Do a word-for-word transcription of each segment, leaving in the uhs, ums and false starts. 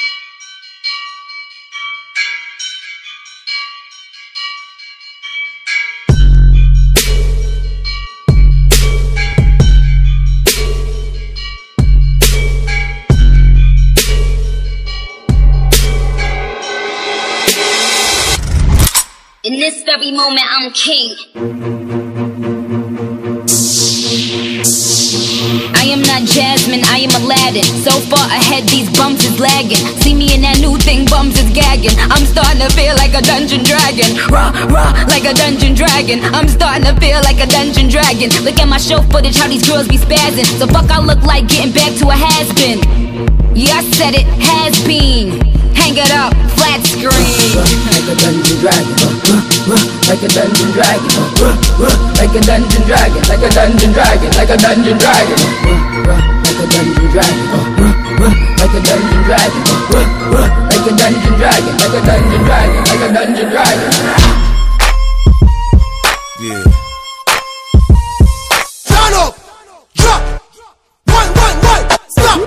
In this very moment, I'm king. I am not Jasmine, I am Aladdin. So far ahead, these bums is lagging. See me in that new thing, bums is gagging. I'm starting to feel like a dungeon dragon. Rah, rah, like a dungeon dragon. I'm starting to feel like a dungeon dragon. Look at my show footage, how these girls be spazzing. So fuck I look like getting back to a has-been. Yeah, I said it, has been. Hang it up, flat screen. Like a dungeon dragon, like a dungeon dragon, like a dungeon dragon, like a dungeon dragon, like a dungeon dragon, like a dungeon dragon, like a dungeon dragon, like a dungeon dragon, like a dungeon dragon, like a dungeon dragon. Yeah. Turn up, drop, one, one, one, stop.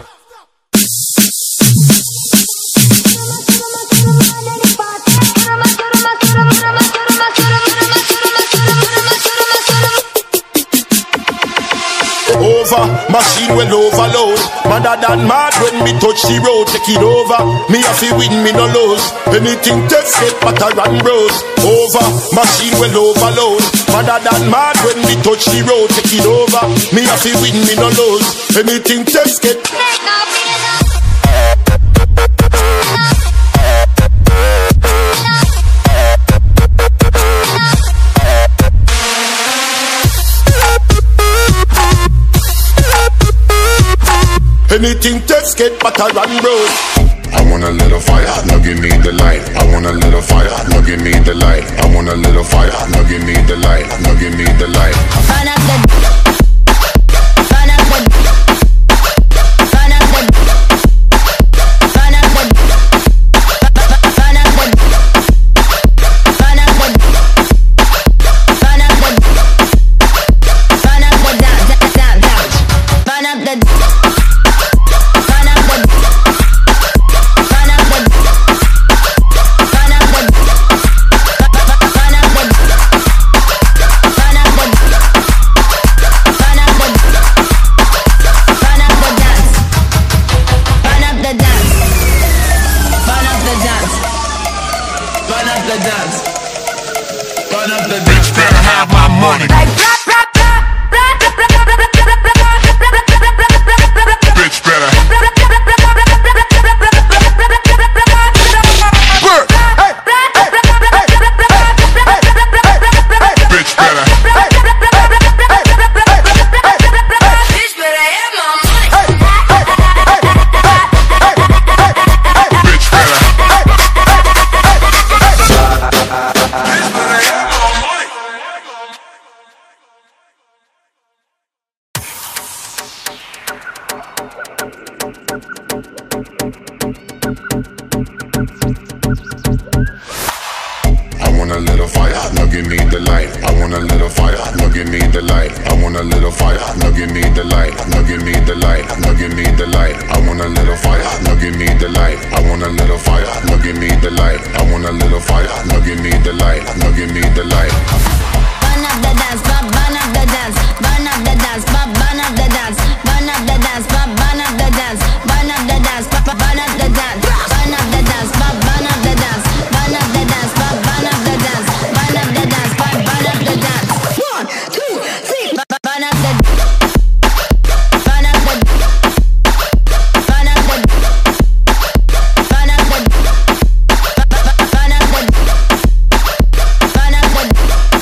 Over, machine will overload. Madder than mad when me touch the road. Take it over, me have to win, me no lose. Anything test it, batter and bros. Over, machine will overload. Madder than mad when me touch the road. Take it over, me have to win, me no lose. Anything test it. Anything test get batter and bros. I want a little fire, now give me the light. I want a little fire, now give me the light. I want a little fire, now give me the light. Now give me the light. Burn up the, burn up the, burn up the, burn up the, burn up the, burn up the, burn up the, burn up the down, down, down, burn up the. Bitch better have my money. Bitch better. Work. Hey, hey, hey, hey, hey, bitch better. Bitch better have my money. Bitch better. I want a little fire, now give me the light. I want a little fire, now give me the light. I want a little fire, now give me the light. Now give me the light, now give me the light. I want a little fire, now give me the light. I want a little fire, now give me the light. I want a little fire, now give me the light. Now give me the light. Burn up the dance, burn up the dance, burn up the dance, burn up the dance, burn up the dance, burn up the dance, burn up the dance, burn up the dance, burn up the dance, burn up the dance, burn up the dance, burn up the dance, burn up the dance, burn up the dance. One, two, three, burn up the, burn up the, burn up the, burn up the, burn up the, burn up the.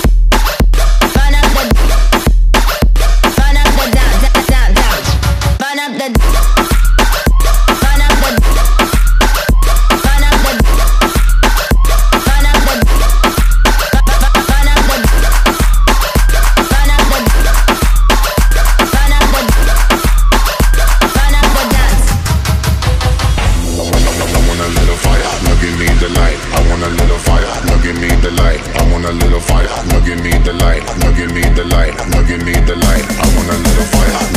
want a little fire, now give me the light, now give me the light, now give me the light. I want a little fire.